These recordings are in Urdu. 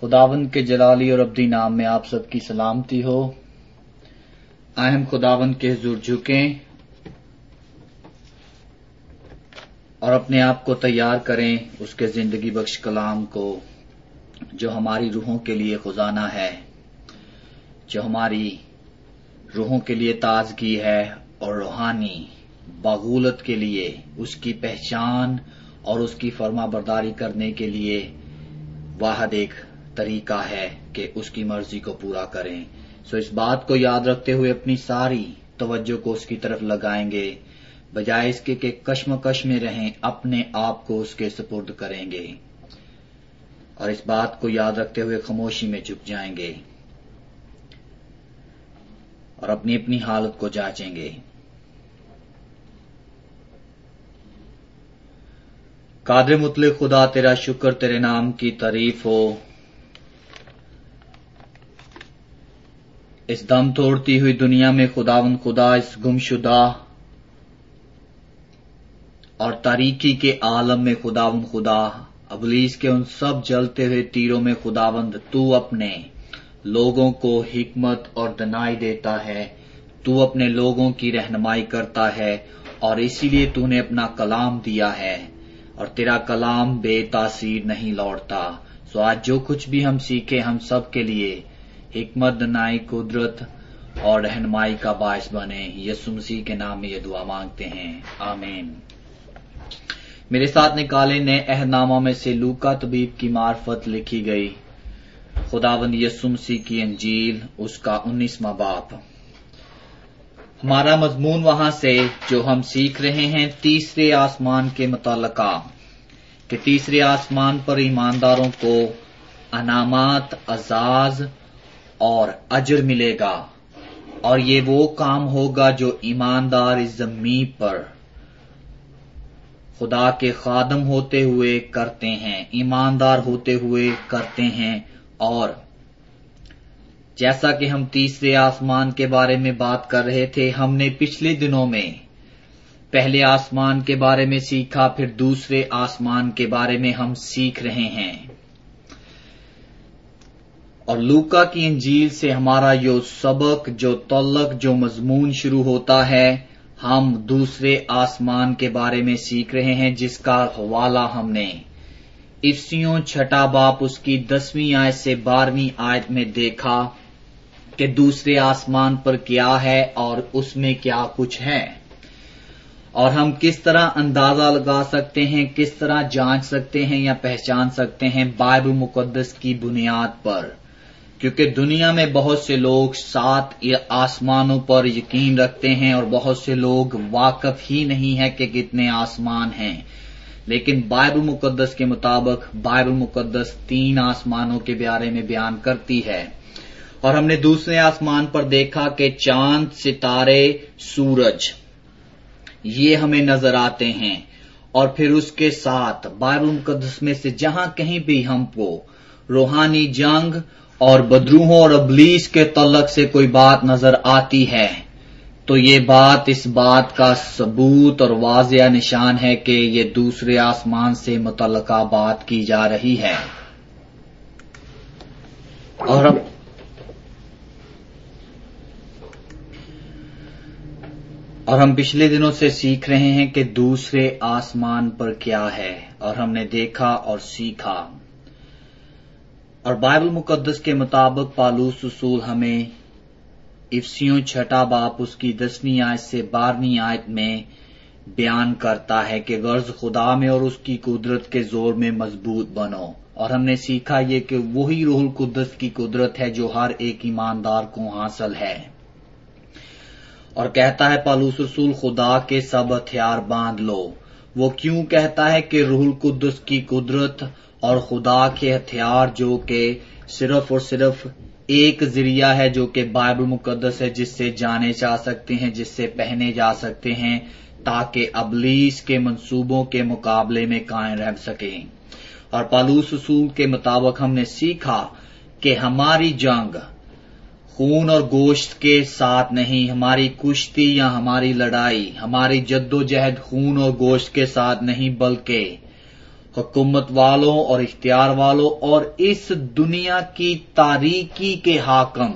خداوند کے جلالی اور ابدی نام میں آپ سب کی سلامتی ہو۔ آئے ہم خداوند کے حضور جھکیں اور اپنے آپ کو تیار کریں اس کے زندگی بخش کلام کو، جو ہماری روحوں کے لیے خزانہ ہے، جو ہماری روحوں کے لیے تازگی ہے اور روحانی بغولت کے لیے اس کی پہچان اور اس کی فرما برداری کرنے کے لیے واحد ایک طریقہ ہے کہ اس کی مرضی کو پورا کریں۔ اس بات کو یاد رکھتے ہوئے اپنی ساری توجہ کو اس کی طرف لگائیں گے، بجائے اس کے کہ کشمکش میں رہیں اپنے آپ کو اس کے سپرد کریں گے، اور اس بات کو یاد رکھتے ہوئے خاموشی میں جھک جائیں گے اور اپنی اپنی حالت کو جانچیں گے۔ قادر مطلق خدا تیرا شکر، تیرے نام کی تعریف ہو۔ اس دم توڑتی ہوئی دنیا میں خداوند خدا، اس گمشدہ اور تاریکی کے عالم میں خداوند خدا، ابلیس کے ان سب جلتے ہوئے تیروں میں خداوند تو اپنے لوگوں کو حکمت اور دانائی دیتا ہے، تو اپنے لوگوں کی رہنمائی کرتا ہے، اور اسی لیے تو نے اپنا کلام دیا ہے، اور تیرا کلام بے تاثیر نہیں لوٹتا۔ سو آج جو کچھ بھی ہم سیکھیں ہم سب کے لیے حکمت، دانائی، قدرت اور رہنمائی کا باعث بنے۔ یسوع مسیح کے نام میں یہ دعا مانگتے ہیں، آمین۔ میرے ساتھ نکالے نئے عہد نامہ میں سے لوکا طبیب کی معرفت لکھی گئی خداوند یسوع مسیح کی انجیل، اس کا 19واں باب۔ ہمارا مضمون وہاں سے جو ہم سیکھ رہے ہیں تیسرے آسمان کے متعلقہ، کہ تیسرے آسمان پر ایمانداروں کو انعامات، اعزاز اور اجر ملے گا، اور یہ وہ کام ہوگا جو ایماندار اس زمین پر خدا کے خادم ہوتے ہوئے کرتے ہیں، ایماندار ہوتے ہوئے کرتے ہیں۔ اور جیسا کہ ہم تیسرے آسمان کے بارے میں بات کر رہے تھے، ہم نے پچھلے دنوں میں پہلے آسمان کے بارے میں سیکھا، پھر دوسرے آسمان کے بارے میں ہم سیکھ رہے ہیں، اور لوکا کی انجیل سے ہمارا جو سبق، جو تعلق، جو مضمون شروع ہوتا ہے، ہم دوسرے آسمان کے بارے میں سیکھ رہے ہیں، جس کا حوالہ ہم نے افسیوں 6 باب اس کی 10ویں آیت سے 12ویں آیت میں دیکھا کہ دوسرے آسمان پر کیا ہے اور اس میں کیا کچھ ہے، اور ہم کس طرح اندازہ لگا سکتے ہیں، کس طرح جانچ سکتے ہیں یا پہچان سکتے ہیں بائبل مقدس کی بنیاد پر، کیونکہ دنیا میں بہت سے لوگ 7 آسمانوں پر یقین رکھتے ہیں اور بہت سے لوگ واقف ہی نہیں ہے کہ کتنے آسمان ہیں، لیکن بائبل مقدس کے مطابق بائبل مقدس 3 آسمانوں کے بارے میں بیان کرتی ہے۔ اور ہم نے دوسرے آسمان پر دیکھا کہ چاند، ستارے، سورج یہ ہمیں نظر آتے ہیں، اور پھر اس کے ساتھ بائبل مقدس میں سے جہاں کہیں بھی ہم کو روحانی جنگ اور بدروحوں اور ابلیس کے تعلق سے کوئی بات نظر آتی ہے، تو یہ بات اس بات کا ثبوت اور واضح نشان ہے کہ یہ دوسرے آسمان سے متعلقہ بات کی جا رہی ہے۔ اور ہم پچھلے دنوں سے سیکھ رہے ہیں کہ دوسرے آسمان پر کیا ہے، اور ہم نے دیکھا اور سیکھا، اور بائبل مقدس کے مطابق پالوس رسول ہمیں افسیوں 6 باب اس کی 10ویں آیت سے 12ویں آیت میں بیان کرتا ہے کہ غرض خدا میں اور اس کی قدرت کے زور میں مضبوط بنو، اور ہم نے سیکھا یہ کہ وہی روح القدس کی قدرت ہے جو ہر ایک ایماندار کو حاصل ہے، اور کہتا ہے پالوس رسول خدا کے سب ہتھیار باندھ لو۔ وہ کیوں کہتا ہے کہ روح القدس کی قدرت اور خدا کے ہتھیار، جو کہ صرف اور صرف ایک ذریعہ ہے جو کہ بائبل مقدس ہے، جس سے جانے جا سکتے ہیں، جس سے پہنے جا سکتے ہیں، تاکہ ابلیس کے منصوبوں کے مقابلے میں قائم رہ سکیں۔ اور پالوس رسول کے مطابق ہم نے سیکھا کہ ہماری جنگ خون اور گوشت کے ساتھ نہیں، ہماری کشتی یا ہماری لڑائی، ہماری جد و جہد خون اور گوشت کے ساتھ نہیں، بلکہ हुकूमत वालों और इख्तियार वालों और इस दुनिया की तारीकी के हाकम।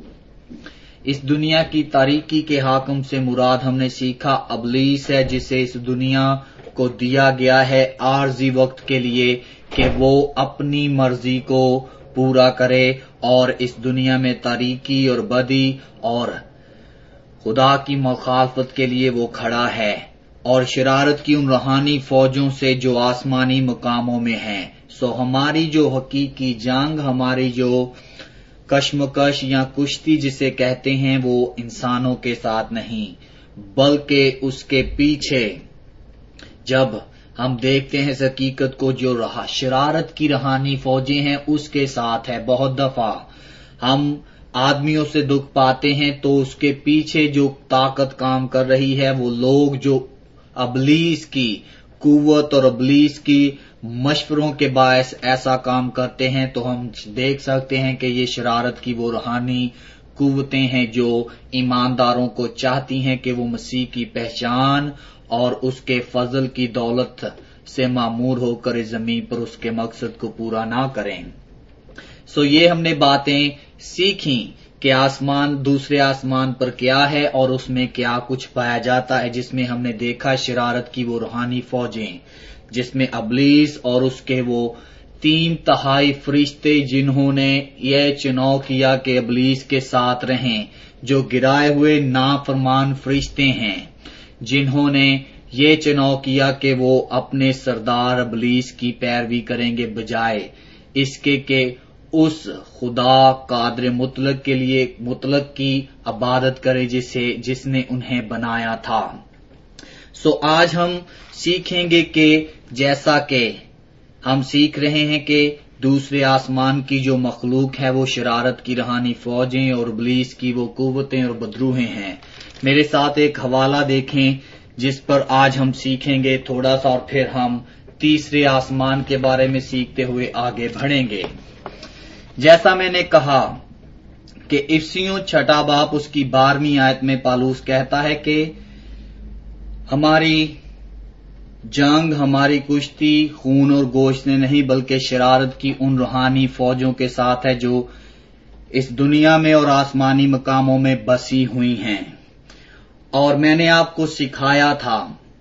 इस दुनिया की तारीकी के हाकम से मुराद हमने सीखा अबलीस है, जिसे इस दुनिया को दिया गया है आरजी वक्त के लिए कि वो अपनी मर्जी को पूरा करे और इस दुनिया में तारीकी और बदी और खुदा की मुखालफत के लिए वो खड़ा है और शरारत की उन रूहानी फौजों से जो आसमानी मकामों में हैं। सो हमारी जो हकीकी जंग, हमारी जो कश्मकश या कुश्ती जिसे कहते हैं, वो इंसानों के साथ नहीं, बल्कि उसके पीछे जब हम देखते हैं इस हकीकत को, जो शरारत की रूहानी फौजें हैं उसके साथ है। बहुत दफा हम आदमियों से दुख पाते हैं तो उसके पीछे जो ताकत काम कर रही है वो लोग जो अबलीस की कुव्वत और अबलीस की मशवरों के बायस ऐसा काम करते हैं, तो हम देख सकते हैं कि ये शरारत की वो रूहानी कुव्वतें हैं जो ईमानदारों को चाहती हैं कि वो मसीह की पहचान और उसके फजल की दौलत से मामूर होकर इस जमीन पर उसके मकसद को पूरा ना करें। सो ये हमने बातें सीखी कि आसमान, दूसरे आसमान पर क्या है और उसमें क्या कुछ पाया जाता है, जिसमें हमने देखा शरारत की वो रूहानी फौजें, जिसमें अबलीस और उसके वो 3/4 फरिश्ते जिन्होंने यह चुनाव किया कि अबलीस के साथ रहें, जो गिराए हुए नाफरमान फरिश्ते हैं, जिन्होंने ये चुनाव किया कि वो अपने सरदार अबलीस की पैरवी करेंगे बजाय इसके कि उस खुदा कादिर मुतलक के लिए मुतलक की इबादत करे जिसने उन्हें बनाया था। सो आज हम सीखेंगे कि जैसा कि हम सीख रहे हैं कि दूसरे आसमान की जो मखलूक है वो शरारत की रूहानी फौजें और इब्लीस की वो कुव्वतें और बदरूहें हैं। मेरे साथ एक हवाला देखें जिस पर आज हम सीखेंगे थोड़ा सा और फिर हम तीसरे आसमान के बारे में सीखते हुए आगे बढ़ेंगे। जैसा मैंने कहा कि इफ्सियों 6 बाब उसकी 12वीं आयत में पालूस कहता है कि हमारी जंग, हमारी कुश्ती खून और गोश्त ने नहीं बल्कि शरारत की उन रूहानी फौजों के साथ है जो इस दुनिया में और आसमानी मकामों में बसी हुई हैं। और मैंने आपको सिखाया था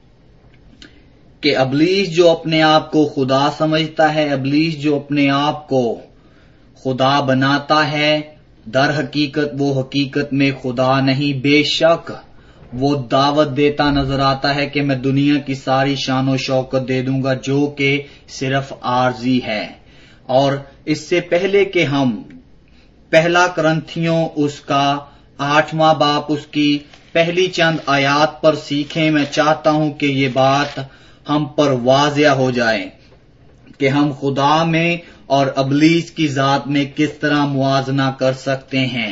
कि अबलीस जो अपने आप को खुदा समझता है, अबलीस जो अपने आप को खुदा बनाता है, दर हकीकत वो हकीकत में खुदा नहीं। बेशक वो दावत देता नजर आता है कि मैं दुनिया की सारी शान और शौकत दे दूंगा, जो कि सिर्फ आर्जी है। और इससे पहले कि हम पहला करंथियों उसका 8वां बाब उसकी पहली चंद आयात पर सीखें, मैं चाहता हूं कि ये बात हम पर वाज़िया हो जाए कि हम खुदा में और अबलीस की जात में किस तरह मुआजना कर सकते हैं।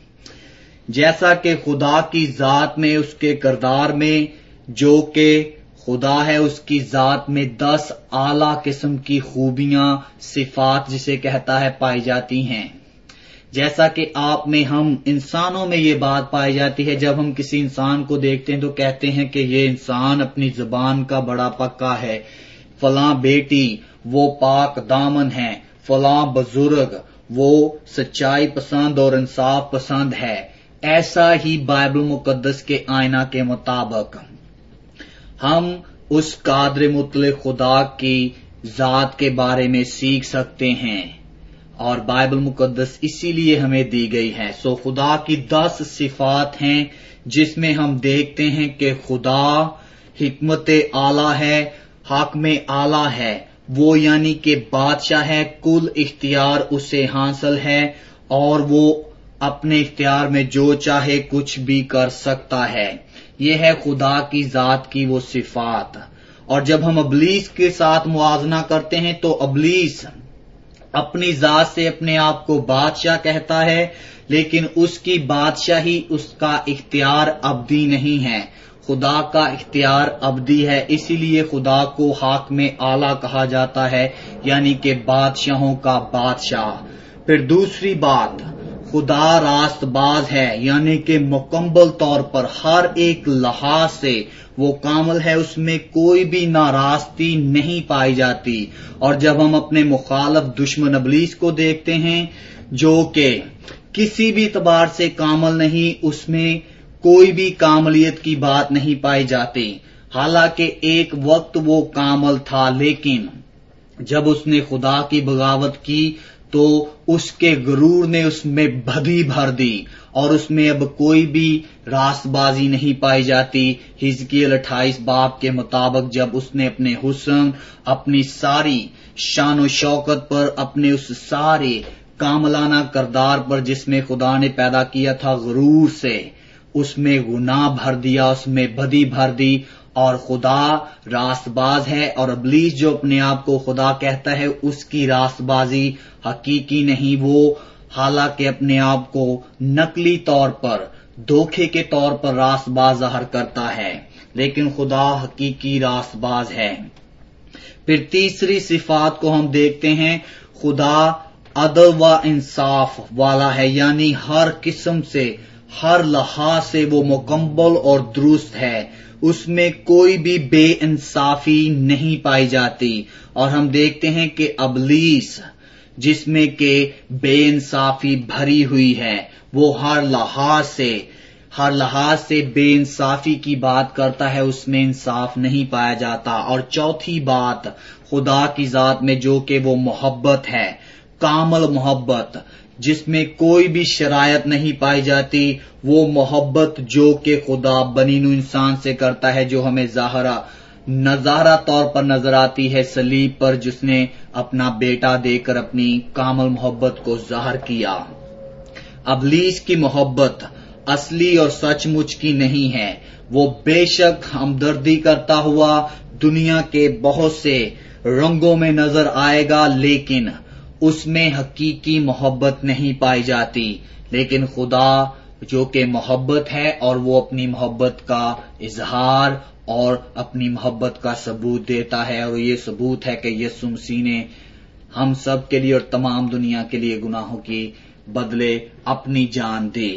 जैसा कि खुदा की जात में, उसके किरदार में जो कि खुदा है, उसकी जात में 10 आला किस्म की खूबियां, सिफात जिसे कहता है, पाई जाती हैं। जैसा कि आप में, हम इंसानों में ये बात पाई जाती है। जब हम किसी इंसान को देखते हैं तो कहते हैं कि ये इंसान अपनी जुबान का बड़ा पक्का है, फलां बेटी वो पाक दामन है, फलां बुजुर्ग वो सच्चाई पसंद और इंसाफ पसंद है। ऐसा ही बाइबल मुकद्दस के आईना के मुताबिक हम उस कादिर मुतलक खुदा की जात के बारे में सीख सकते हैं और बाइबल मुकद्दस इसीलिए हमें दी गई है। सो खुदा की 10 सिफात हैं जिसमें हम देखते हैं कि खुदा हिकमत आला है, हाकमे आला है, वो यानी कि बादशाह है, कुल इख्तियार उसे हासिल है और वो अपने इख्तियार में जो चाहे कुछ भी कर सकता है। ये है खुदा की जात की वो सिफात। और जब हम अबलीस के साथ मुआजना करते हैं तो अबलीस अपनी जात से अपने आप को बादशाह कहता है, लेकिन उसकी बादशाही, उसका इख्तियार अब्दी नहीं है। खुदा का इख्तियार अब्दी है, इसीलिए खुदा को हाकमे आला कहा जाता है, यानी कि बादशाहों का बादशाह। फिर दूसरी बात, خدا راست باز ہے، یعنی کہ مکمل طور پر ہر ایک لحاظ سے وہ کامل ہے، اس میں کوئی بھی ناراستی نہیں پائی جاتی۔ اور جب ہم اپنے مخالف دشمن ابلیس کو دیکھتے ہیں جو کہ کسی بھی اعتبار سے کامل نہیں، اس میں کوئی بھی کاملیت کی بات نہیں پائی جاتی، حالانکہ ایک وقت وہ کامل تھا، لیکن جب اس نے خدا کی بغاوت کی تو اس کے غرور نے اس میں بدی بھر دی اور اس میں اب کوئی بھی راست بازی نہیں پائی جاتی۔ حزقیل 28 باب کے مطابق جب اس نے اپنے حسن، اپنی ساری شان و شوکت پر، اپنے اس سارے کاملانہ کردار پر جس میں خدا نے پیدا کیا تھا، غرور سے اس میں گناہ بھر دیا، اس میں بدی بھر دی، اور خدا راست باز ہے، اور ابلیس جو اپنے آپ کو خدا کہتا ہے اس کی راست بازی حقیقی نہیں، وہ حالانکہ اپنے آپ کو نقلی طور پر، دھوکے کے طور پر راست باز ظاہر کرتا ہے، لیکن خدا حقیقی راست باز ہے۔ پھر تیسری صفات کو ہم دیکھتے ہیں، خدا عدل و انصاف والا ہے، یعنی ہر قسم سے، ہر لحاظ سے وہ مکمل اور درست ہے، اس میں کوئی بھی بے انصافی نہیں پائی جاتی۔ اور ہم دیکھتے ہیں کہ ابلیس جس میں کہ بے انصافی بھری ہوئی ہے، وہ ہر لحاظ سے بے انصافی کی بات کرتا ہے، اس میں انصاف نہیں پایا جاتا۔ اور چوتھی بات خدا کی ذات میں جو کہ وہ محبت ہے، کامل محبت جس میں کوئی بھی شرائط نہیں پائی جاتی، وہ محبت جو کہ خدا بنی نوع انسان سے کرتا ہے، جو ہمیں نظارہ طور پر نظر آتی ہے صلیب پر، جس نے اپنا بیٹا دے کر اپنی کامل محبت کو ظاہر کیا۔ ابلیس کی محبت اصلی اور سچ مچ کی نہیں ہے، وہ بے شک ہمدردی کرتا ہوا دنیا کے بہت سے رنگوں میں نظر آئے گا، لیکن اس میں حقیقی محبت نہیں پائی جاتی۔ لیکن خدا جو کہ محبت ہے اور وہ اپنی محبت کا اظہار اور اپنی محبت کا ثبوت دیتا ہے، اور یہ ثبوت ہے کہ یسوع مسیح نے ہم سب کے لیے اور تمام دنیا کے لیے گناہوں کی بدلے اپنی جان دی۔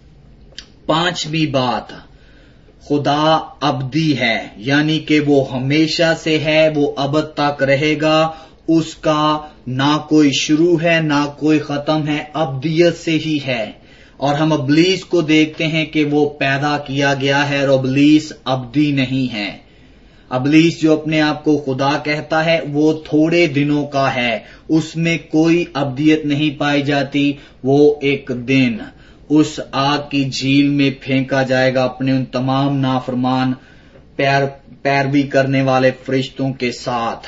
پانچویں بات، خدا ابدی ہے، یعنی کہ وہ ہمیشہ سے ہے، وہ ابد تک رہے گا، اس کا نہ کوئی شروع ہے نہ کوئی ختم ہے، ابدیت سے ہی ہے۔ اور ہم ابلیس کو دیکھتے ہیں کہ وہ پیدا کیا گیا ہے، اور ابلیس ابدی نہیں ہے۔ ابلیس جو اپنے آپ کو خدا کہتا ہے وہ تھوڑے دنوں کا ہے، اس میں کوئی ابدیت نہیں پائی جاتی، وہ ایک دن اس آگ کی جھیل میں پھینکا جائے گا اپنے ان تمام نافرمان پیروی کرنے والے فرشتوں کے ساتھ۔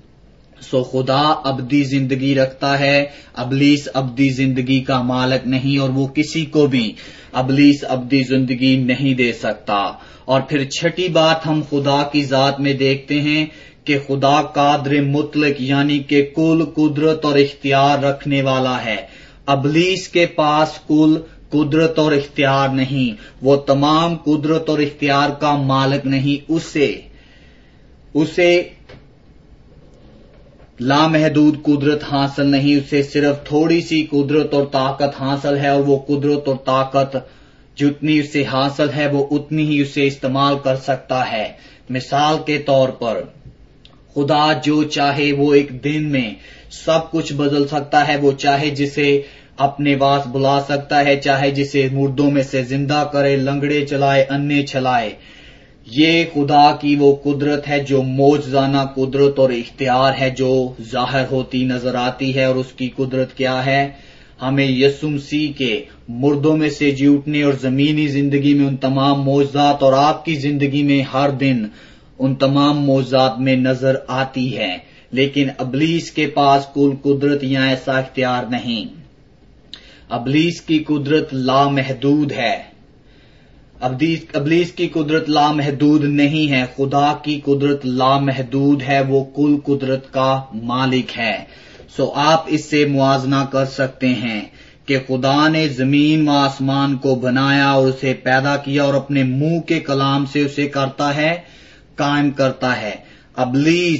خدا ابدی زندگی رکھتا ہے، ابلیس ابدی زندگی کا مالک نہیں، اور وہ کسی کو بھی ابلیس ابدی زندگی نہیں دے سکتا۔ اور پھر چھٹی بات ہم خدا کی ذات میں دیکھتے ہیں کہ خدا قادر مطلق، یعنی کہ کل قدرت اور اختیار رکھنے والا ہے۔ ابلیس کے پاس کل قدرت اور اختیار نہیں، وہ تمام قدرت اور اختیار کا مالک نہیں، اسے لامحدود قدرت حاصل نہیں، اسے صرف تھوڑی سی قدرت اور طاقت حاصل ہے، اور وہ قدرت اور طاقت جتنی اسے حاصل ہے وہ اتنی ہی اسے استعمال کر سکتا ہے۔ مثال کے طور پر خدا جو چاہے وہ ایک دن میں سب کچھ بدل سکتا ہے، وہ چاہے جسے اپنے پاس بلا سکتا ہے، چاہے جسے مردوں میں سے زندہ کرے، لنگڑے چلائے، انے چلائے۔ یہ خدا کی وہ قدرت ہے جو معجزانہ قدرت اور اختیار ہے، جو ظاہر ہوتی نظر آتی ہے۔ اور اس کی قدرت کیا ہے؟ ہمیں یسوع مسیح کے مردوں میں سے جی اٹھنے اور زمینی زندگی میں ان تمام معجزات، اور آپ کی زندگی میں ہر دن ان تمام معجزات میں نظر آتی ہے، لیکن ابلیس کے پاس کل قدرت یا ایسا اختیار نہیں۔ ابلیس کی قدرت لامحدود ہے، ابلیس کی قدرت لامحدود نہیں ہے، خدا کی قدرت لامحدود ہے، وہ کل قدرت کا مالک ہے۔ آپ اس سے موازنہ کر سکتے ہیں کہ خدا نے زمین و آسمان کو بنایا اور اسے پیدا کیا، اور اپنے منہ کے کلام سے اسے کرتا ہے، قائم کرتا ہے۔ ابلیس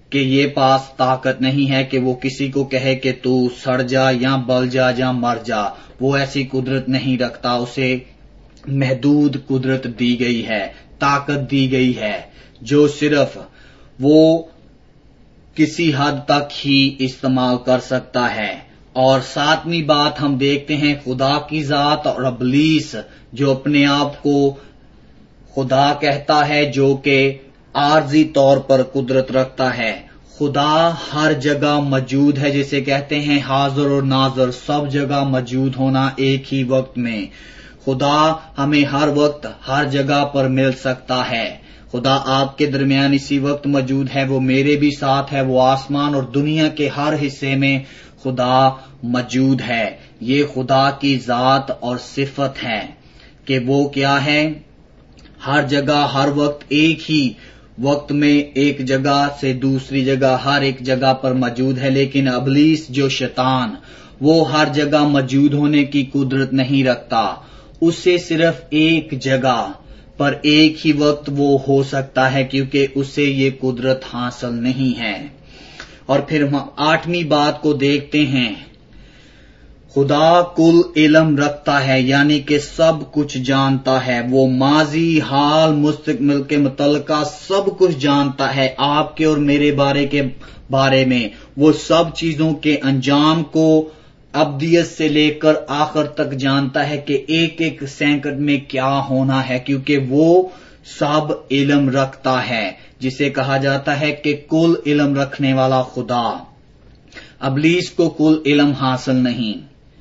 کہ یہ پاس طاقت نہیں ہے کہ وہ کسی کو کہے کہ تو سڑ جا یا بل جا یا مر جا. وہ ایسی قدرت نہیں رکھتا. اسے محدود قدرت دی گئی ہے، طاقت دی گئی ہے جو صرف وہ کسی حد تک ہی استعمال کر سکتا ہے. اور ساتویں بات ہم دیکھتے ہیں خدا کی ذات اور ابلیس جو اپنے آپ کو خدا کہتا ہے، جو کہ عارضی طور پر قدرت رکھتا ہے. خدا ہر جگہ موجود ہے، جسے کہتے ہیں حاضر اور ناظر، سب جگہ موجود ہونا ایک ہی وقت میں. خدا ہمیں ہر وقت ہر جگہ پر مل سکتا ہے. خدا آپ کے درمیان اسی وقت موجود ہے، وہ میرے بھی ساتھ ہے. وہ آسمان اور دنیا کے ہر حصے میں خدا موجود ہے. یہ خدا کی ذات اور صفت ہے کہ وہ کیا ہے؟ ہر جگہ ہر وقت ایک ہی وقت میں ایک جگہ سے دوسری جگہ ہر ایک جگہ پر موجود ہے. لیکن ابلیس جو شیطان، وہ ہر جگہ موجود ہونے کی قدرت نہیں رکھتا. اسے صرف ایک جگہ پر ایک ہی وقت وہ ہو سکتا ہے، کیونکہ اسے یہ قدرت حاصل نہیں ہے. اور پھر ہم 8ویں بات کو دیکھتے ہیں. خدا کل علم رکھتا ہے، یعنی کہ سب کچھ جانتا ہے. وہ ماضی، حال، مستقبل کے متعلقہ سب کچھ جانتا ہے. آپ کے اور میرے بارے میں وہ سب چیزوں کے انجام کو ابدیت سے لے کر آخر تک جانتا ہے کہ ایک ایک سیکنڈ میں کیا ہونا ہے، کیونکہ وہ سب علم رکھتا ہے، جسے کہا جاتا ہے کہ کل علم رکھنے والا خدا. ابلیس کو کل علم حاصل نہیں.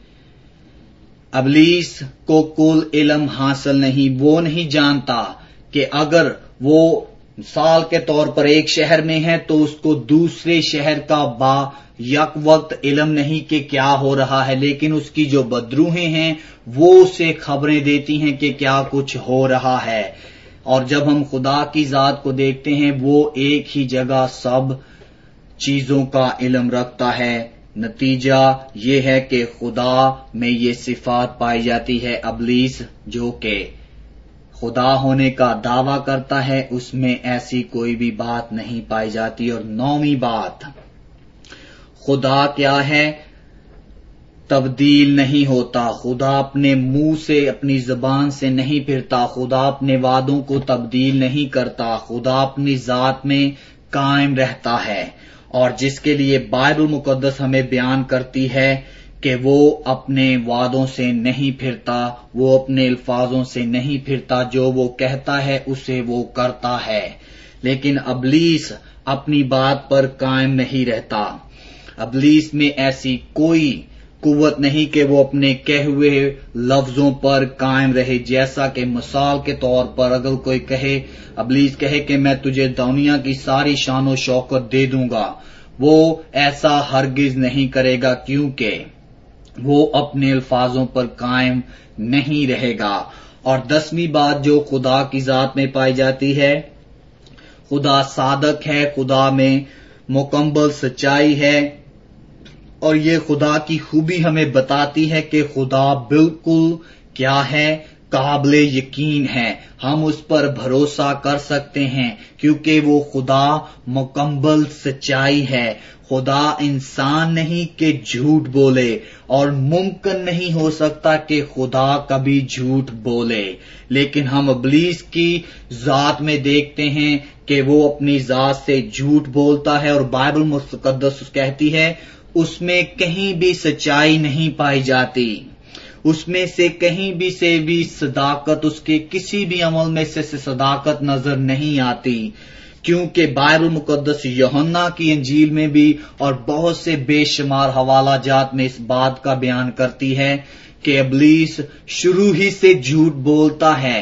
ابلیس کو کل علم حاصل نہیں. وہ نہیں جانتا کہ اگر وہ مثال کے طور پر ایک شہر میں ہے تو اس کو دوسرے شہر کا یک وقت علم نہیں کہ کیا ہو رہا ہے، لیکن اس کی جو بدروہیں ہیں وہ اسے خبریں دیتی ہیں کہ کیا کچھ ہو رہا ہے. اور جب ہم خدا کی ذات کو دیکھتے ہیں، وہ ایک ہی جگہ سب چیزوں کا علم رکھتا ہے. نتیجہ یہ ہے کہ خدا میں یہ صفات پائی جاتی ہے. ابلیس جو کہ خدا ہونے کا دعویٰ کرتا ہے، اس میں ایسی کوئی بھی بات نہیں پائی جاتی. اور 9ویں بات، خدا کیا ہے؟ تبدیل نہیں ہوتا. خدا اپنے منہ سے، اپنی زبان سے نہیں پھرتا. خدا اپنے وعدوں کو تبدیل نہیں کرتا. خدا اپنی ذات میں قائم رہتا ہے. اور جس کے لیے بائبل مقدس ہمیں بیان کرتی ہے کہ وہ اپنے وعدوں سے نہیں پھرتا، وہ اپنے الفاظوں سے نہیں پھرتا. جو وہ کہتا ہے اسے وہ کرتا ہے. لیکن ابلیس اپنی بات پر قائم نہیں رہتا. ابلیس میں ایسی کوئی قوت نہیں کہ وہ اپنے کہے ہوئے لفظوں پر قائم رہے. جیسا کہ مثال کے طور پر اگر کوئی ابلیس کہے کہ میں تجھے دنیا کی ساری شان و شوکت دے دوں گا، وہ ایسا ہرگز نہیں کرے گا، کیونکہ وہ اپنے الفاظوں پر قائم نہیں رہے گا. اور 10ویں بات جو خدا کی ذات میں پائی جاتی ہے، خدا صادق ہے. خدا میں مکمل سچائی ہے. اور یہ خدا کی خوبی ہمیں بتاتی ہے کہ خدا بالکل کیا ہے؟ قابل یقین ہے. ہم اس پر بھروسہ کر سکتے ہیں کیونکہ وہ خدا مکمل سچائی ہے. خدا انسان نہیں کہ جھوٹ بولے، اور ممکن نہیں ہو سکتا کہ خدا کبھی جھوٹ بولے. لیکن ہم ابلیس کی ذات میں دیکھتے ہیں کہ وہ اپنی ذات سے جھوٹ بولتا ہے، اور بائبل مقدس کہتی ہے اس میں کہیں بھی سچائی نہیں پائی جاتی. اس میں سے کہیں بھی سے بھی صداقت، اس کے کسی بھی عمل میں سے صداقت نظر نہیں آتی. کیونکہ بائبل مقدس یوحنا کی انجیل میں بھی اور بہت سے بے شمار حوالہ جات میں اس بات کا بیان کرتی ہے کہ ابلیس شروع ہی سے جھوٹ بولتا ہے.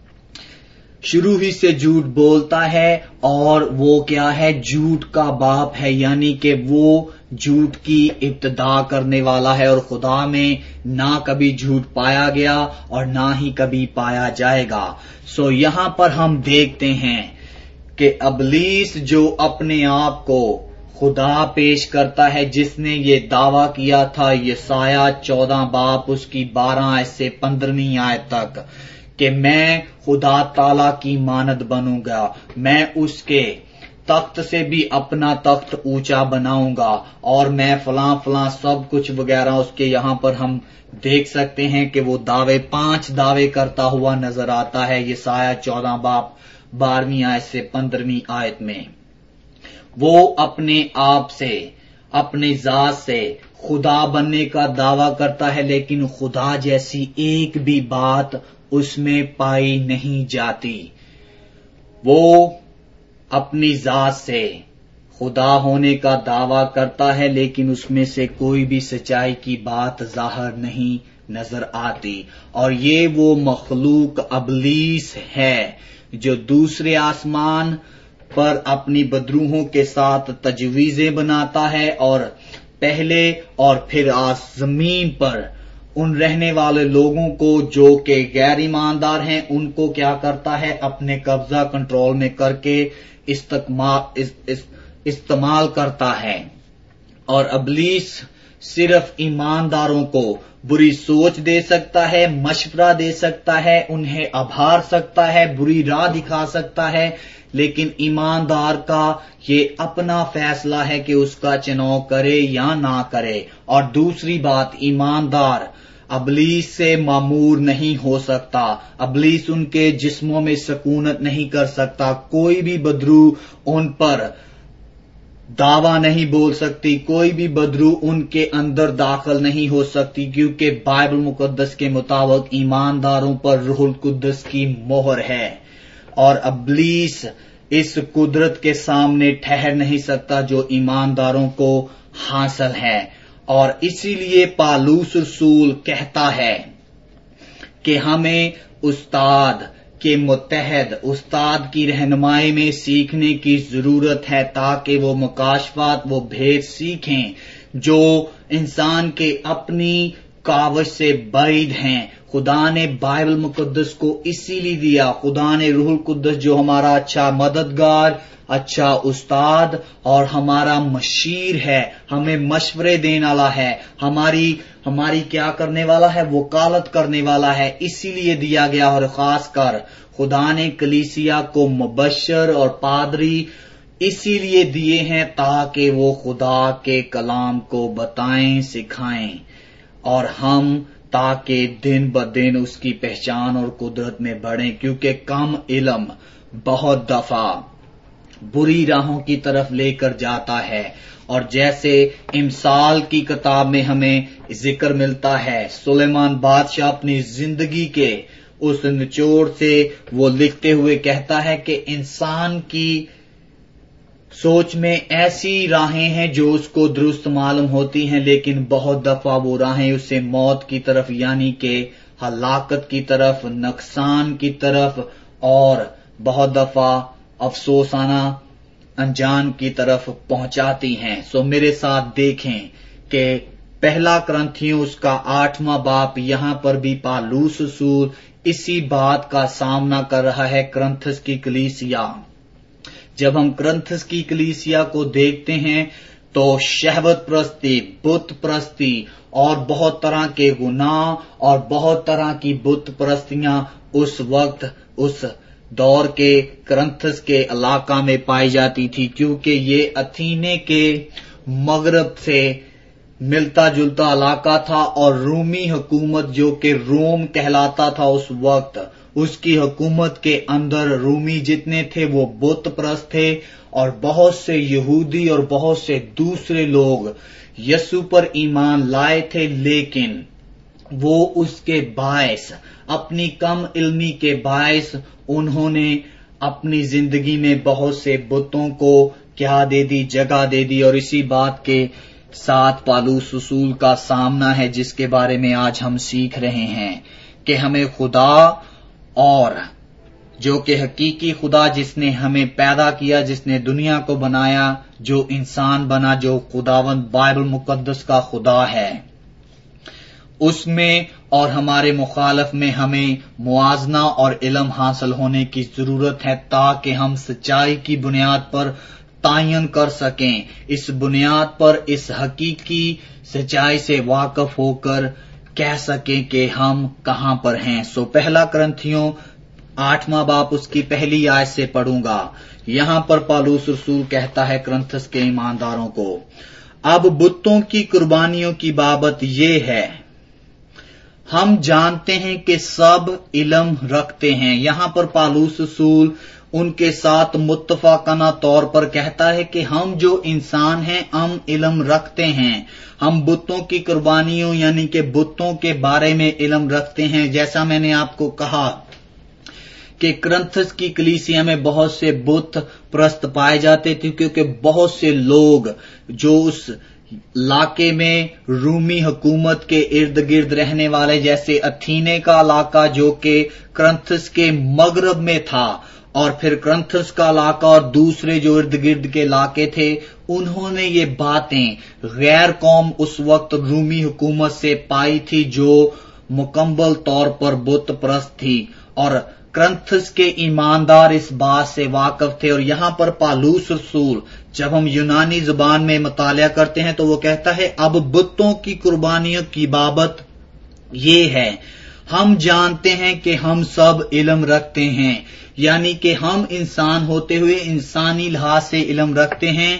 شروع ہی سے جھوٹ بولتا ہے، اور وہ کیا ہے؟ جھوٹ کا باپ ہے. یعنی کہ وہ جھوٹ کی ابتدا کرنے والا ہے، اور خدا میں نہ کبھی جھوٹ پایا گیا اور نہ ہی کبھی پایا جائے گا. سو یہاں پر ہم دیکھتے ہیں کہ ابلیس جو اپنے آپ کو خدا پیش کرتا ہے، جس نے یہ دعویٰ کیا تھا یسایہ 14 باب اس کی 12 آیت سے 15ویں آیت تک کہ میں خدا تعالی کی مانند بنوں گا، میں اس کے तख्त से भी अपना तख्त ऊंचा बनाऊंगा और मैं फलां फलां सब कुछ वगैरह उसके यहां पर हम देख सकते हैं कि वो 5 दावे करता हुआ नजर आता है। यशायाह 14 बाब 12वीं आयत से 15वीं आयत में वो अपने आप से, अपनी जात से खुदा बनने का दावा करता है, लेकिन खुदा जैसी एक भी बात उसमें पाई नहीं जाती। वो अपनी जात से खुदा होने का दावा करता है, लेकिन उसमें से कोई भी सच्चाई की बात जाहिर नहीं नजर आती। और ये वो मखलूक अबलीस है जो दूसरे आसमान पर अपनी बदरूहों के साथ तजवीजें बनाता है और पहले और फिर जमीन पर उन रहने वाले लोगों को जो कि गैर ईमानदार हैं उनको क्या करता है, अपने कब्जा कंट्रोल में करके इस्तेमाल करता है। और अबलीस सिर्फ ईमानदारों को बुरी सोच दे सकता है, मशवरा दे सकता है, उन्हें आभार सकता है, बुरी राह दिखा सकता है, लेकिन ईमानदार का ये अपना फैसला है कि उसका चुनाव करे या ना करे। और दूसरी बात, ईमानदार अबलीस से मामूर नहीं हो सकता। अबलीस उनके जिस्मों में सकूनत नहीं कर सकता। कोई भी बदरू उन पर दावा नहीं बोल सकती, कोई भी बदरू उनके अंदर दाखिल नहीं हो सकती, क्योंकि बाइबल मुकद्दस के मुताबिक ईमानदारों पर रूहुल कुद्दस की मोहर है और अबलीस इस कुदरत के सामने ठहर नहीं सकता जो ईमानदारों को हासिल है। और इसीलिए पालूस रसूल कहता है कि हमें उस्ताद के मुत्तहद, उस्ताद की रहनुमाई में सीखने की जरूरत है, ताकि वो मुकाशफात, वो भेद सीखें जो इंसान के अपनी कावश से बैद हैं। खुदा ने बाइबल मुकद्दस को इसीलिए दिया। खुदा ने रूहुल कुद्दस जो हमारा अच्छा मददगार, अच्छा उस्ताद और हमारा मशीर है, हमें मशवरे देने वाला है, हमारी क्या करने वाला है, वकालत करने वाला है, इसीलिए दिया गया। और खासकर खुदा ने कलीसिया को मुबश्शिर और पादरी इसीलिए दिए हैं ताकि वो खुदा के कलाम को बताएं, सिखाएं और हम ताकि दिन ब दिन उसकी पहचान और कुदरत में बढ़ें, क्योंकि कम इल्म बहुत दफा बुरी राहों की तरफ लेकर जाता है। और जैसे इमसाल की किताब में हमें जिक्र मिलता है, सुलेमान बादशाह अपनी जिंदगी के उस निचोड़ से वो लिखते हुए कहता है कि इंसान की सोच में ऐसी राहें हैं जो उसको दुरुस्त मालूम होती हैं, लेकिन बहुत दफा वो राहें उसे मौत की तरफ, यानी कि हलाकत की तरफ, नुकसान की तरफ और बहुत दफा अफसोसाना अंजाम की तरफ पहुंचाती हैं। सो मेरे साथ देखें कि पहला करंथियों उसका 8वां बाब, यहां पर भी पालूस रसूल इसी बात का सामना कर रहा है। करंथस की कलीसिया, जब हम करंथस की कलीसिया को देखते हैं तो शहवत परस्ती, बुत परस्ती और बहुत तरह के गुनाह और बहुत तरह की बुत परस्तियां उस वक्त, उस दौर के करंथस के इलाका में पाई जाती थी, क्योंकि ये अथीने के मगरब से मिलता जुलता इलाका था। और रूमी हुकूमत जो कि रोम कहलाता था उस वक्त, उसकी हुकूमत के अंदर रूमी जितने थे वो बुत परस्त थे और बहुत से यहूदी और बहुत से दूसरे लोग यसु पर ईमान लाए थे, लेकिन वो उसके बायस, अपनी कम इल्मी के बायस उन्होंने अपनी जिंदगी में बहुत से बुतों को क्या दे दी, जगह दे दी। और इसी बात के साथ पालूस रसूल का सामना है जिसके बारे में आज हम सीख रहे हैं कि हमें खुदा और जो कि हकीकी खुदा जिसने हमें पैदा किया, जिसने दुनिया को बनाया, जो इंसान बना, जो खुदावंद बाइबल मुकद्दस का खुदा है, उसमें और हमारे मुखालफ में हमें मुआजना और इल्म हासिल होने की जरूरत है, ताकि हम सच्चाई की बुनियाद पर तायन कर सकें, इस बुनियाद पर इस हकीकी सच्चाई से वाकिफ होकर कह सकें कि हम कहां पर हैं। सो पहला करंथियों 8वां बाब उसकी पहली आयत से पढ़ूंगा। यहां पर पौलुस रसूल कहता है कुरिन्थस के ईमानदारों को, अब बुतों की कुर्बानियों की बाबत ये है, हम जानते हैं कि सब इल्म रखते हैं। यहां पर पौलुस रसूल उनके साथ मुत्तफाकना तौर पर कहता है कि हम जो इंसान हैं हम इल्म रखते हैं, हम बुतों की कुर्बानियों यानी कि बुतों के बारे में इल्म रखते हैं। जैसा मैंने आपको कहा कि कुरिन्थस की कलीसिया में बहुत से बुत प्रस्त पाए जाते थे, क्योंकि बहुत से लोग जो उस इलाके में रूमी हुकूमत के इर्द गिर्द रहने वाले, जैसे अथीने का इलाका जो कि कुरिन्थस के मगरब में था, और फिर कुरिन्थस का इलाका और दूसरे जो इर्द गिर्द के इलाके थे, उन्होंने ये बातें गैर कौम उस वक्त रूमी हुकूमत से पाई थी जो मुकम्मल तौर पर बुत प्रस्त थी, और कुरिन्थस के ईमानदार इस बात से वाकिफ थे। और यहां पर पौलुस रसूल जब हम यूनानी जुबान में मुतालिया करते हैं तो वो कहता है, अब बुतों की कुर्बानियों की बाबत ये है, हम जानते हैं कि हम सब इल्म रखते हैं, यानी कि हम इंसान होते हुए इंसानी लिहाज से इल्म रखते हैं,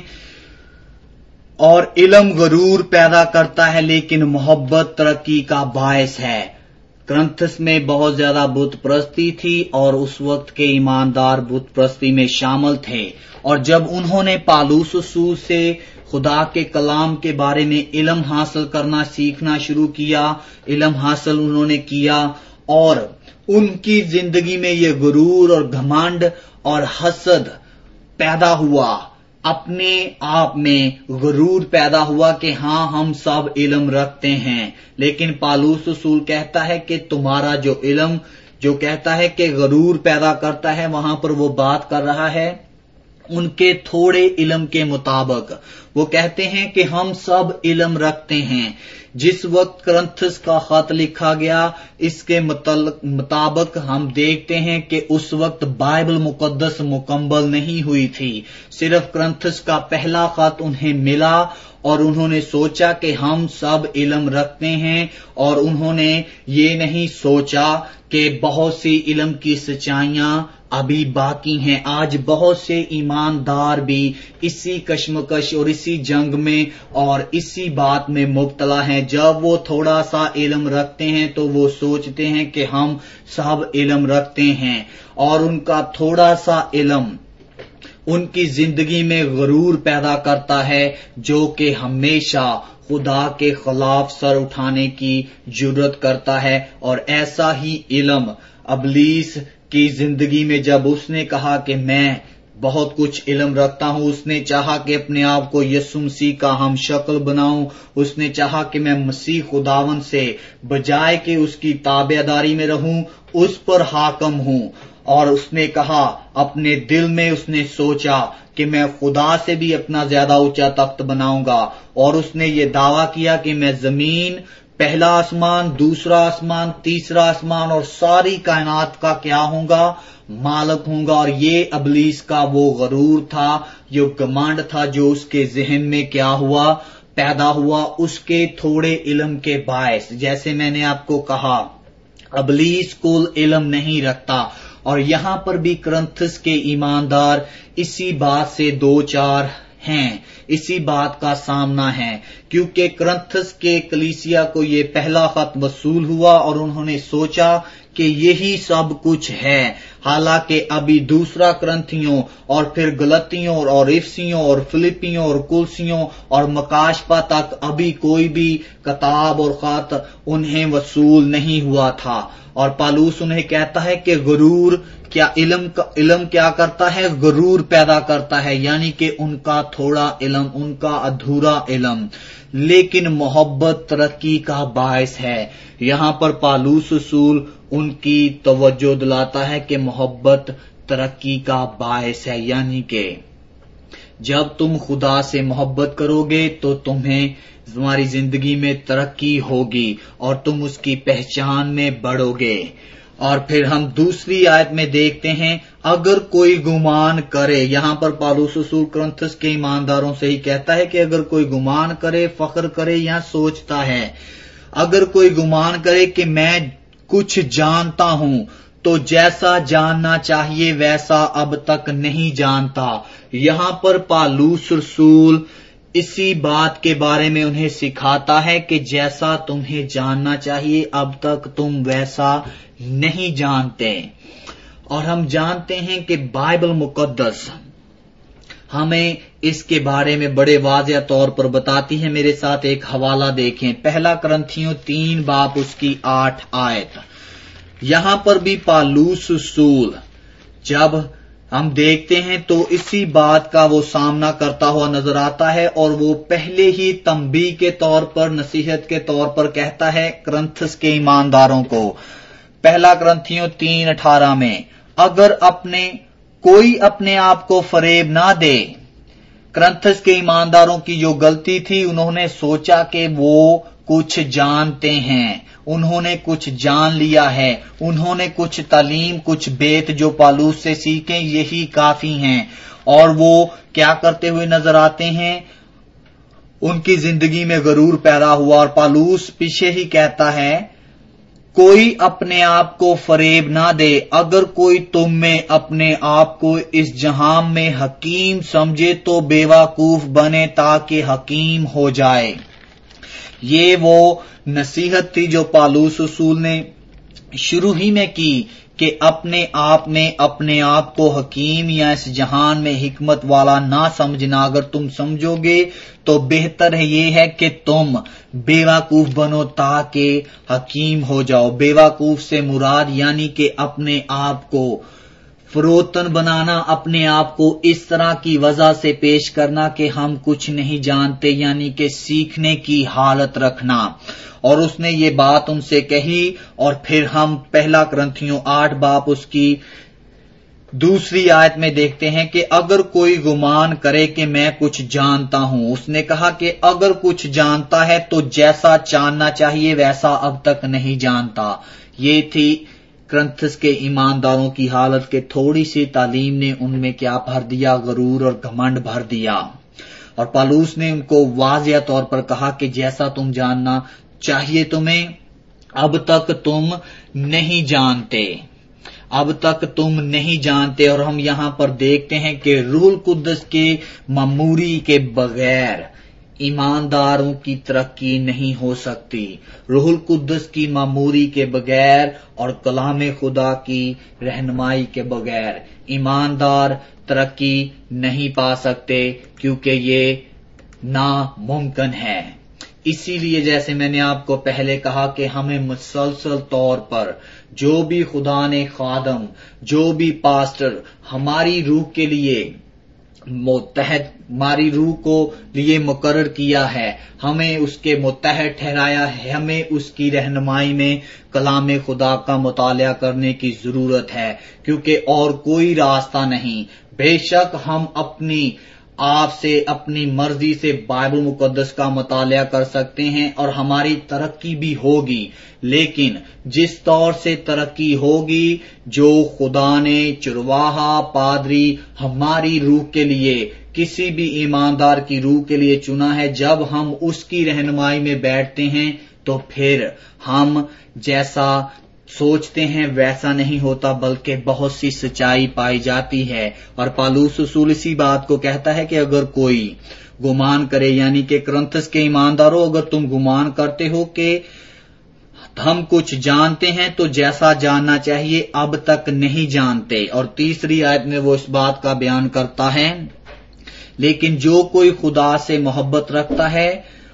और इल्म गरूर पैदा करता है लेकिन मोहब्बत तरक्की का बायस है। कुरिन्थस में बहुत ज्यादा बुत प्रस्ती थी और उस वक्त के ईमानदार बुत प्रस्ती में शामिल थे, और जब उन्होंने पौलुस रसूल से खुदा के कलाम के बारे में इल्म हासिल करना सीखना शुरू किया, इल्म हासिल उन्होंने किया, और उनकी जिंदगी में ये गुरूर और घमंड और हसद पैदा हुआ, अपने आप में गुरूर पैदा हुआ कि हां हम सब इल्म रखते हैं। लेकिन पौलुस रसूल कहता है कि तुम्हारा जो इल्म जो कहता है कि गुरूर पैदा करता है, वहां पर वो बात कर रहा है उनके थोड़े इल्म के मुताबिक। वो कहते हैं कि हम सब इल्म रखते हैं। जिस वक्त कुरिन्थस का खत लिखा गया, इसके मुताबिक हम देखते हैं कि उस वक्त बाइबल मुकद्दस मुकम्मल नहीं हुई थी। सिर्फ कुरिन्थस का पहला खत उन्हें मिला और उन्होंने सोचा कि हम सब इल्म रखते हैं, और उन्होंने ये नहीं सोचा कि बहुत सी इल्म की सच्चाइयां अभी बाकी हैं। आज बहुत से ईमानदार भी इसी कश्मकश और इसी जंग में और इसी बात में मुब्तला हैं। जब वो थोड़ा सा इल्म रखते हैं तो वो सोचते हैं कि हम सब इल्म रखते हैं, और उनका थोड़ा सा इल्म उनकी जिंदगी में गुरूर पैदा करता है, जो कि हमेशा खुदा के खिलाफ सर उठाने की जुर्रत करता है। और ऐसा ही इल्म इब्लीस की जिंदगी में जब उसने कहा कि मैं बहुत कुछ इल्म रखता हूं, उसने चाहा कि अपने आप को यीशु मसीह का हम शक्ल बनाऊं, उसने चाहा कि मैं मसीह खुदावन से बजाय कि उसकी ताबेदारी में रहूं उस पर हाकम हूं। और उसने कहा, अपने दिल में उसने सोचा कि मैं खुदा से भी अपना ज्यादा ऊंचा तख्त बनाऊंगा, और उसने ये दावा किया कि मैं जमीन, पहला आसमान, दूसरा आसमान, तीसरा आसमान और सारी कायनात का क्या होऊंगा, मालिक होऊंगा। और ये इब्लीस का वो गरूर था, जो घमंड था, जो उसके जहन में क्या हुआ, पैदा हुआ, उसके थोड़े इल्म के बायस। जैसे मैंने आपको कहा, इब्लीस कुल इल्म नहीं रखता, और यहां पर भी कुरिन्थस के ईमानदार इसी बात से दो चार हैं, इसी बात का सामना है, क्योंकि कुरिन्थस के कलीसिया को ये पहला खत वसूल हुआ और उन्होंने सोचा कि यही सब कुछ है। हालांकि अभी दूसरा कुरिन्थियों और फिर गलतियों और इफसियों और फिलिपियों और कुलसियों और मकाशपा तक अभी कोई भी किताब और खत उन्हें वसूल नहीं हुआ था। और पौलुस उन्हें कहता है कि गुरूर क्या इल्म क्या करता है, गुरूर पैदा करता है, यानी कि उनका थोड़ा इल्म, उनका अधूरा इल्म, लेकिन मोहब्बत तरक्की का बायस है। यहां पर पौलुस रसूल उनकी तवज्जो दिलाता है कि मोहब्बत तरक्की का बायस है, यानी कि जब तुम खुदा से मोहब्बत करोगे तो तुम्हारी जिंदगी में तरक्की होगी और तुम उसकी पहचान में बढ़ोगे। और फिर हम दूसरी आयत में देखते हैं, अगर कोई गुमान करे, यहां पर पौलुस रसूल कुरिन्थस के ईमानदारों से ही कहता है कि अगर कोई गुमान करे, फख्र करे या सोचता है, अगर कोई गुमान करे कि मैं कुछ जानता हूं, تو جیسا جاننا چاہیے ویسا اب تک نہیں جانتا۔ یہاں پر پالوس رسول اسی بات کے بارے میں انہیں سکھاتا ہے کہ جیسا تمہیں جاننا چاہیے اب تک تم ویسا نہیں جانتے۔ اور ہم جانتے ہیں کہ بائبل مقدس ہمیں اس کے بارے میں بڑے واضح طور پر بتاتی ہے۔ میرے ساتھ ایک حوالہ دیکھیں، پہلا کرنتھیوں 3 باب اس کی 8 آیت۔ یہاں پر بھی پالوس رسول جب ہم دیکھتے ہیں تو اسی بات کا وہ سامنا کرتا ہوا نظر آتا ہے، اور وہ پہلے ہی تنبیہ کے طور پر، نصیحت کے طور پر کہتا ہے کرنتھس کے ایمانداروں کو، پہلا کرنتھیوں 3:18 میں، اگر کوئی اپنے آپ کو فریب نہ دے۔ کرنتھس کے ایمانداروں کی جو غلطی تھی، انہوں نے سوچا کہ وہ کچھ جانتے ہیں، انہوں نے کچھ جان لیا ہے، انہوں نے کچھ تعلیم، کچھ بیت جو پالوس سے سیکھیں، یہی کافی ہیں، اور وہ کیا کرتے ہوئے نظر آتے ہیں؟ ان کی زندگی میں غرور پیدا ہوا، اور پالوس پیچھے ہی کہتا ہے کوئی اپنے آپ کو فریب نہ دے، اگر کوئی تم میں اپنے آپ کو اس جہان میں حکیم سمجھے تو بے وقوف بنے تاکہ حکیم ہو جائے۔ یہ وہ نصیحت تھی جو پالوس رسول نے شروع ہی میں کی کہ اپنے آپ میں اپنے آپ کو حکیم یا اس جہان میں حکمت والا نہ سمجھنا۔ اگر تم سمجھو گے تو بہتر یہ ہے کہ تم بے وقوف بنو تاکہ حکیم ہو جاؤ۔ بے وقوف سے مراد یعنی کہ اپنے آپ کو فروتن بنانا، اپنے آپ کو اس طرح کی وضع سے پیش کرنا کہ ہم کچھ نہیں جانتے، یعنی کہ سیکھنے کی حالت رکھنا۔ اور اس نے یہ بات ان سے کہی، اور پھر ہم پہلا کرنتھیوں 8 باب اس کی 2 آیت میں دیکھتے ہیں کہ اگر کوئی گمان کرے کہ میں کچھ جانتا ہوں، اس نے کہا کہ اگر کچھ جانتا ہے تو جیسا جاننا چاہیے ویسا اب تک نہیں جانتا۔ یہ تھی کرنتھس کے ایمانداروں کی حالت کہ تھوڑی سی تعلیم نے ان میں کیا بھر دیا؟ غرور اور گھمنڈ بھر دیا۔ اور پالوس نے ان کو واضح طور پر کہا کہ جیسا تم جاننا چاہیے تمہیں اب تک تم نہیں جانتے، اب تک تم نہیں جانتے۔ اور ہم یہاں پر دیکھتے ہیں کہ روح القدس کے معموری کے بغیر ایمانداروں کی ترقی نہیں ہو سکتی۔ روح القدس کی معموری کے بغیر اور کلام خدا کی رہنمائی کے بغیر ایماندار ترقی نہیں پا سکتے، کیونکہ یہ ناممکن ہے۔ اسی لیے جیسے میں نے آپ کو پہلے کہا کہ ہمیں مسلسل طور پر جو بھی خدا نے خادم، جو بھی پاسٹر ہماری روح کے لیے متحد، ہماری روح کو لیے مقرر کیا ہے، ہمیں اس کے متحد ٹھہرایا ہے، ہمیں اس کی رہنمائی میں کلام خدا کا مطالعہ کرنے کی ضرورت ہے، کیونکہ اور کوئی راستہ نہیں۔ بے شک ہم اپنی آپ سے اپنی مرضی سے بائبل مقدس کا مطالعہ کر سکتے ہیں اور ہماری ترقی بھی ہوگی، لیکن جس طور سے ترقی ہوگی جو خدا نے چرواہا، پادری ہماری روح کے لیے، کسی بھی ایماندار کی روح کے لیے چنا ہے، جب ہم اس کی رہنمائی میں بیٹھتے ہیں تو پھر ہم جیسا سوچتے ہیں ویسا نہیں ہوتا، بلکہ بہت سی سچائی پائی جاتی ہے۔ اور پالوس رسول اسی بات کو کہتا ہے کہ اگر کوئی گمان کرے، یعنی کہ کرنتھس کے ایمانداروں، اگر تم گمان کرتے ہو کہ ہم کچھ جانتے ہیں تو جیسا جاننا چاہیے اب تک نہیں جانتے۔ اور 3 آیت میں وہ اس بات کا بیان کرتا ہے، لیکن جو کوئی خدا سے محبت رکھتا ہے،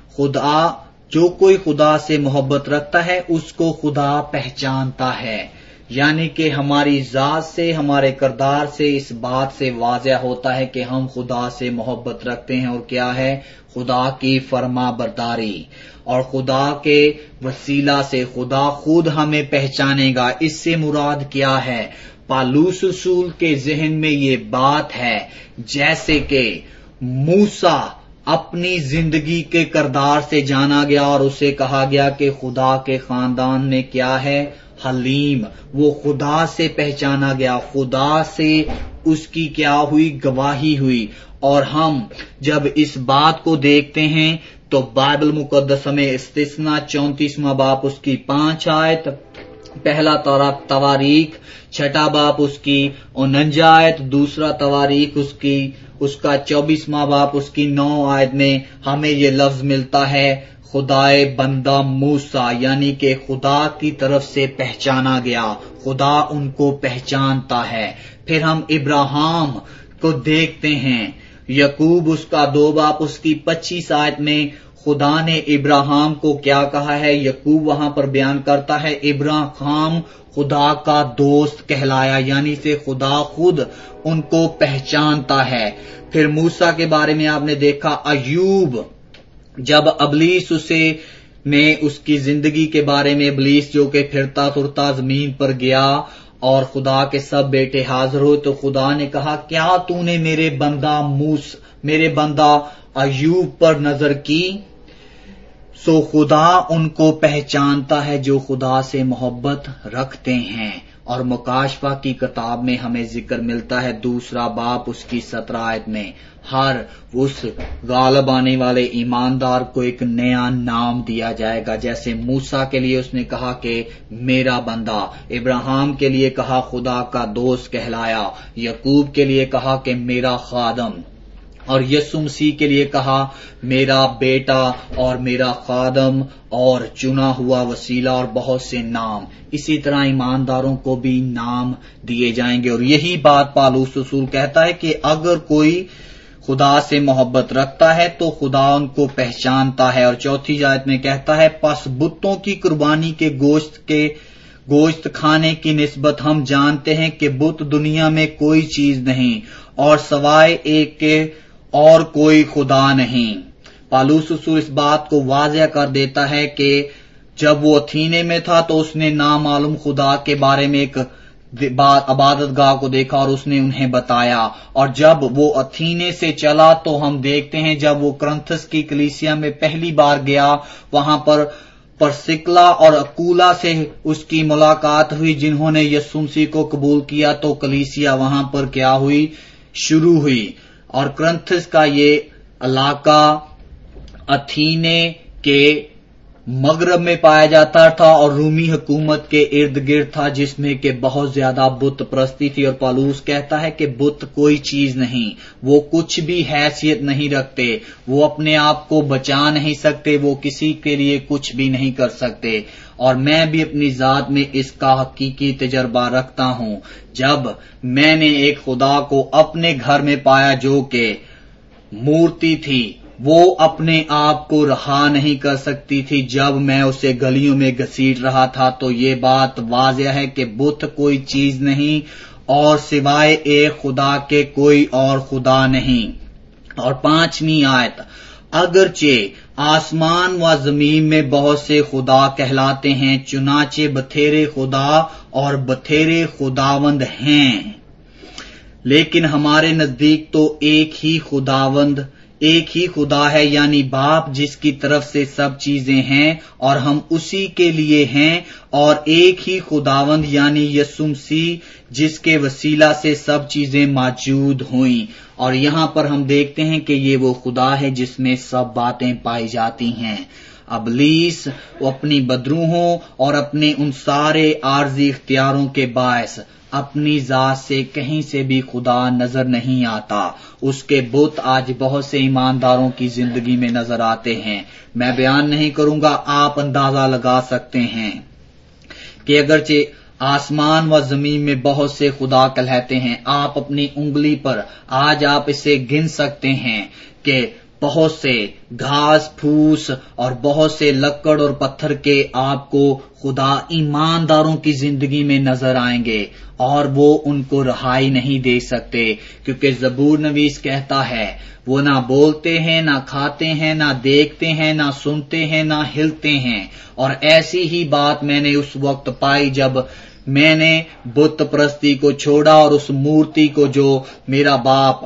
جو کوئی خدا سے محبت رکھتا ہے اس کو خدا پہچانتا ہے۔ یعنی کہ ہماری ذات سے، ہمارے کردار سے اس بات سے واضح ہوتا ہے کہ ہم خدا سے محبت رکھتے ہیں، اور کیا ہے؟ خدا کی فرما برداری۔ اور خدا کے وسیلہ سے خدا خود ہمیں پہچانے گا۔ اس سے مراد کیا ہے؟ پالوس رسول کے ذہن میں یہ بات ہے جیسے کہ موسیٰ اپنی زندگی کے کردار سے جانا گیا اور اسے کہا گیا کہ خدا کے خاندان میں کیا ہے؟ حلیم۔ وہ خدا سے پہچانا گیا، خدا سے اس کی کیا ہوئی؟ گواہی ہوئی۔ اور ہم جب اس بات کو دیکھتے ہیں تو بائبل مقدس ہمیں استثنا 34واں باب اس کی 5 آیت پہلا تواریخ 6 باب اس کی 49 آیت، دوسرا تواریخ اس کا 24واں باب اس کی 9 آیت میں ہمیں یہ لفظ ملتا ہے خدائے بندہ موسیٰ، یعنی کہ خدا کی طرف سے پہچانا گیا، خدا ان کو پہچانتا ہے۔ پھر ہم ابراہیم کو دیکھتے ہیں، یعقوب اس کا 2 باب اس کی 25 آیت میں خدا نے ابراہیم کو کیا کہا ہے، یعقوب وہاں پر بیان کرتا ہے ابراہیم خدا کا دوست کہلایا، یعنی سے خدا خود ان کو پہچانتا ہے۔ پھر موسیٰ کے بارے میں آپ نے دیکھا، ایوب جب ابلیس میں اس کی زندگی کے بارے میں ابلیس جو کہ پھرتا پھرتا زمین پر گیا اور خدا کے سب بیٹے حاضر ہوئے تو خدا نے کہا کیا تو نے میرے بندہ ایوب پر نظر کی؟ سو خدا ان کو پہچانتا ہے جو خدا سے محبت رکھتے ہیں۔ اور مکاشفہ کی کتاب میں ہمیں ذکر ملتا ہے 2 باب اس کی 17 آیت میں، ہر اس غالب آنے والے ایماندار کو ایک نیا نام دیا جائے گا، جیسے موسیٰ کے لیے اس نے کہا کہ میرا بندہ، ابراہیم کے لیے کہا خدا کا دوست کہلایا، یعقوب کے لیے کہا کہ میرا خادم، اور یسوع مسیح کے لیے کہا میرا بیٹا اور میرا خادم اور چنا ہوا وسیلہ، اور بہت سے نام۔ اسی طرح ایمانداروں کو بھی نام دیے جائیں گے، اور یہی بات پالوس رسول کہتا ہے کہ اگر کوئی خدا سے محبت رکھتا ہے تو خدا ان کو پہچانتا ہے۔ اور 4 آیت میں کہتا ہے پس بتوں کی قربانی کے گوشت کھانے کی نسبت ہم جانتے ہیں کہ بت دنیا میں کوئی چیز نہیں اور سوائے ایک کے اور کوئی خدا نہیں۔ پالوس رسول اس بات کو واضح کر دیتا ہے کہ جب وہ اتھینے میں تھا تو اس نے نامعلوم خدا کے بارے میں ایک عبادت گاہ کو دیکھا اور اس نے انہیں بتایا، اور جب وہ اتھینے سے چلا تو ہم دیکھتے ہیں جب وہ کرنتھس کی کلیسیا میں پہلی بار گیا، وہاں پر پرسکلا اور اکولا سے اس کی ملاقات ہوئی جنہوں نے یسوع مسیح کو قبول کیا، تو کلیسیا وہاں پر کیا ہوئی؟ شروع ہوئی۔ اور کرنتھس کا یہ علاقہ اتھینے کے مغرب میں پایا جاتا تھا اور رومی حکومت کے ارد گرد تھا، جس میں کہ بہت زیادہ بت پرستی تھی۔ اور پالوس کہتا ہے کہ بت کوئی چیز نہیں، وہ کچھ بھی حیثیت نہیں رکھتے، وہ اپنے آپ کو بچا نہیں سکتے، وہ کسی کے لیے کچھ بھی نہیں کر سکتے۔ اور میں بھی اپنی ذات میں اس کا حقیقی تجربہ رکھتا ہوں، جب میں نے ایک خدا کو اپنے گھر میں پایا جو کہ مورتی تھی، وہ اپنے آپ کو رہا نہیں کر سکتی تھی، جب میں اسے گلیوں میں گھسیٹ رہا تھا، تو یہ بات واضح ہے کہ بت کوئی چیز نہیں اور سوائے ایک خدا کے کوئی اور خدا نہیں۔ اور 5ویں آیت، اگرچہ آسمان و زمین میں بہت سے خدا کہلاتے ہیں، چنانچہ بتھیرے خدا اور بتھیرے خداوند ہیں، لیکن ہمارے نزدیک تو ایک ہی خدا ہے، یعنی باپ جس کی طرف سے سب چیزیں ہیں اور ہم اسی کے لیے ہیں، اور ایک ہی خداوند یعنی یسوع مسیح جس کے وسیلہ سے سب چیزیں موجود ہوئیں۔ اور یہاں پر ہم دیکھتے ہیں کہ یہ وہ خدا ہے جس میں سب باتیں پائی جاتی ہیں۔ ابلیس وہ اپنی بدروحوں اور اپنے ان سارے عارضی اختیاروں کے باعث اپنی ذات سے کہیں سے بھی خدا نظر نہیں آتا۔ اس کے بت آج بہت سے ایمانداروں کی زندگی میں نظر آتے ہیں۔ میں بیان نہیں کروں گا، آپ اندازہ لگا سکتے ہیں کہ اگرچہ آسمان و زمین میں بہت سے خدا کہلاتے ہیں، آپ اپنی انگلی پر آج آپ اسے گن سکتے ہیں کہ بہت سے گھاس پھوس اور بہت سے لکڑ اور پتھر کے آپ کو خدا ایمانداروں کی زندگی میں نظر آئیں گے، اور وہ ان کو رہائی نہیں دے سکتے، کیونکہ زبور نویس کہتا ہے وہ نہ بولتے ہیں، نہ کھاتے ہیں، نہ دیکھتے ہیں، نہ سنتے ہیں، نہ ہلتے ہیں۔ اور ایسی ہی بات میں نے اس وقت پائی جب میں نے بت پرستی کو چھوڑا اور اس مورتی کو جو میرا باپ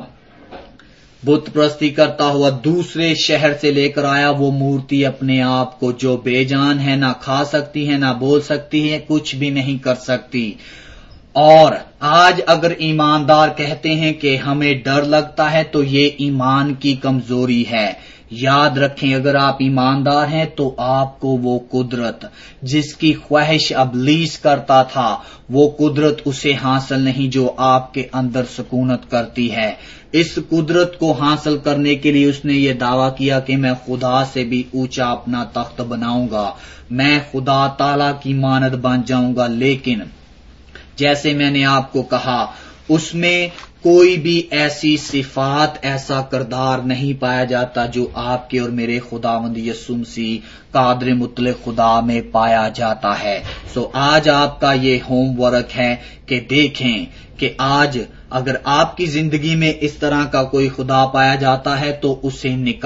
بت پرستی کرتا ہوا دوسرے شہر سے لے کر آیا، وہ مورتی اپنے آپ کو جو بے جان ہے، نہ کھا سکتی ہے، نہ بول سکتی ہے، کچھ بھی نہیں کر سکتی۔ اور آج اگر ایماندار کہتے ہیں کہ ہمیں ڈر لگتا ہے تو یہ ایمان کی کمزوری ہے۔ یاد رکھیں اگر آپ ایماندار ہیں تو آپ کو وہ قدرت جس کی خواہش ابلیس کرتا تھا وہ قدرت اسے حاصل نہیں جو آپ کے اندر سکونت کرتی ہے۔ اس قدرت کو حاصل کرنے کے لیے اس نے یہ دعویٰ کیا کہ میں خدا سے بھی اونچا اپنا تخت بناؤں گا، میں خدا تعالی کی مانند بن جاؤں گا۔ لیکن جیسے میں نے آپ کو کہا اس میں کوئی بھی ایسی صفات ایسا کردار نہیں پایا جاتا جو آپ کے اور میرے خداوند یسوع مسیح قادر مطلق خدا میں پایا جاتا ہے۔ سو آج آپ کا یہ ہوم ورک ہے کہ دیکھیں کہ آج اگر آپ کی زندگی میں اس طرح کا کوئی خدا پایا جاتا ہے تو اسے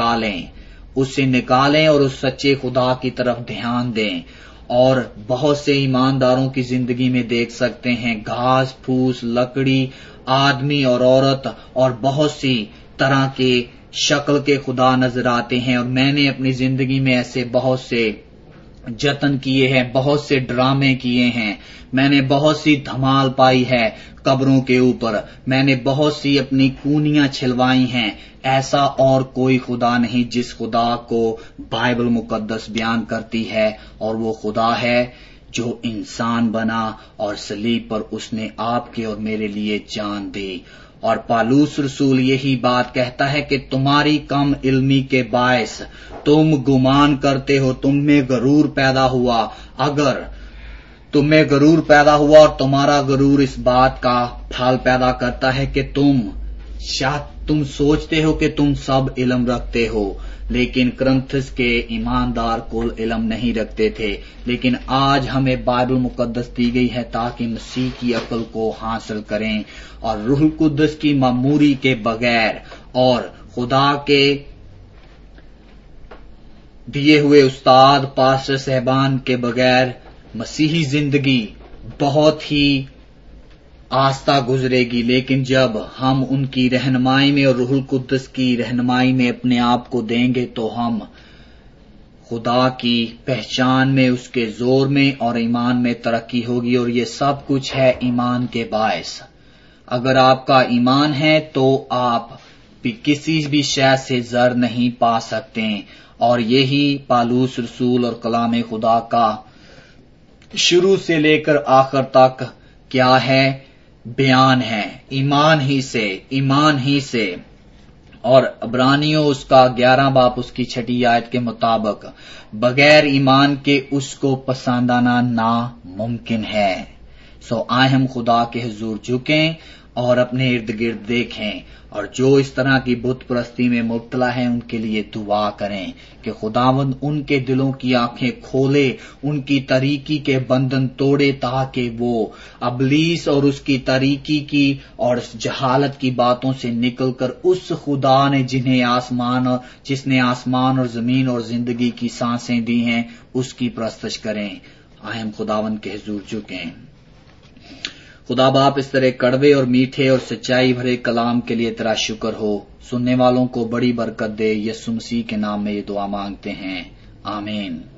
نکالیں اور اس سچے خدا کی طرف دھیان دیں۔ اور بہت سے ایمانداروں کی زندگی میں دیکھ سکتے ہیں گھاس پھوس، لکڑی، آدمی اور عورت اور بہت سی طرح کے شکل کے خدا نظر آتے ہیں، اور میں نے اپنی زندگی میں ایسے بہت سے جتن کیے ہیں، بہت سے ڈرامے کیے ہیں، میں نے بہت سی دھمال پائی ہے قبروں کے اوپر، میں نے بہت سی اپنی کونیاں چھلوائی ہیں۔ ایسا اور کوئی خدا نہیں جس خدا کو بائبل مقدس بیان کرتی ہے، اور وہ خدا ہے جو انسان بنا اور صلیب پر اس نے آپ کے اور میرے لیے جان دی۔ اور پالوس رسول یہی بات کہتا ہے کہ تمہاری کم علمی کے باعث تم گمان کرتے ہو، تم میں غرور پیدا ہوا۔ اگر تم میں غرور پیدا ہوا اور تمہارا غرور اس بات کا پھل پیدا کرتا ہے کہ تم سوچتے ہو کہ تم سب علم رکھتے ہو، لیکن کرنتھس کے ایماندار کل علم نہیں رکھتے تھے۔ لیکن آج ہمیں بائبل مقدس دی گئی ہے تاکہ مسیح کی عقل کو حاصل کریں اور روح القدس کی معموری کے بغیر اور خدا کے دیے ہوئے استاد پاسٹر صاحبان کے بغیر مسیحی زندگی بہت ہی آہستہ گزرے گی۔ لیکن جب ہم ان کی رہنمائی میں اور روح القدس کی رہنمائی میں اپنے آپ کو دیں گے تو ہم خدا کی پہچان میں، اس کے زور میں اور ایمان میں ترقی ہوگی، اور یہ سب کچھ ہے ایمان کے باعث۔ اگر آپ کا ایمان ہے تو آپ بھی کسی بھی شے سے زر نہیں پا سکتے، اور یہی پالوس رسول اور کلام خدا کا شروع سے لے کر آخر تک کیا ہے؟ بیان ہے، ایمان ہی سے۔ اور عبرانیوں اس کا 11 باب اس کی 6 آیت کے مطابق بغیر ایمان کے اس کو پسند آنا ناممکن ہے۔ سو آئے ہم خدا کے حضور جھکیں اور اپنے ارد گرد دیکھیں، اور جو اس طرح کی بت پرستی میں مبتلا ہیں ان کے لیے دعا کریں کہ خداوند ان کے دلوں کی آنکھیں کھولے، ان کی طریقی کے بندھن توڑے، تاکہ وہ ابلیس اور اس کی طریقی کی اور جہالت کی باتوں سے نکل کر اس خدا نے جس نے آسمان اور زمین اور زندگی کی سانسیں دی ہیں اس کی پرستش کریں۔ آئے ہم خداوند کے حضور جھکیں۔ خدا باپ اس طرح کڑوے اور میٹھے اور سچائی بھرے کلام کے لیے تیرا شکر ہو، سننے والوں کو بڑی برکت دے، یسوع مسیح کے نام میں یہ دعا مانگتے ہیں، آمین۔